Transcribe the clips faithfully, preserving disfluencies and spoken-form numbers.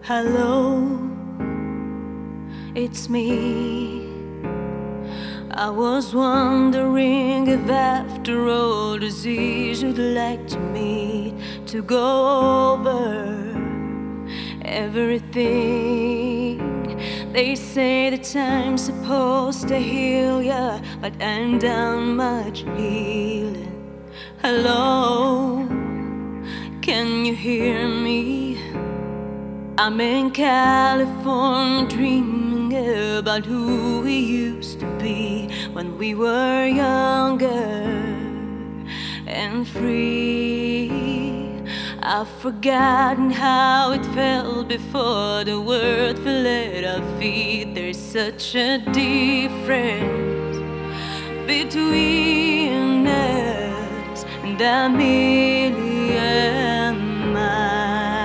Hello, it's me. I was wondering if after all this years you'd like to meet to go over everything. They say that time's supposed to heal ya, but I'm done much healing. Hello, can you hear me? I'm in California dreaming about who we used to be when we were younger and free. I've forgotten how it felt before the world fell at our feet. There's such a difference between us and a million miles.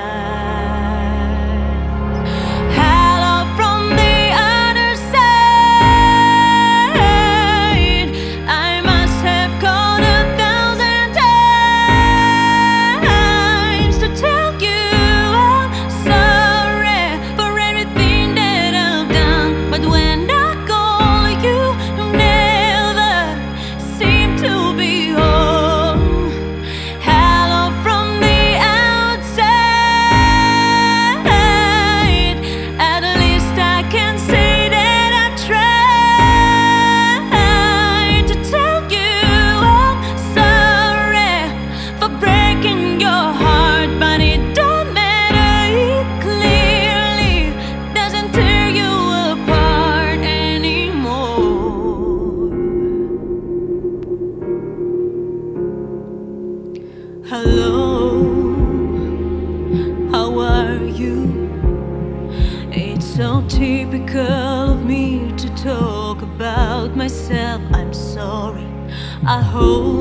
Hello, how are you? It's so typical of me to talk about myself. I'm sorry, I hope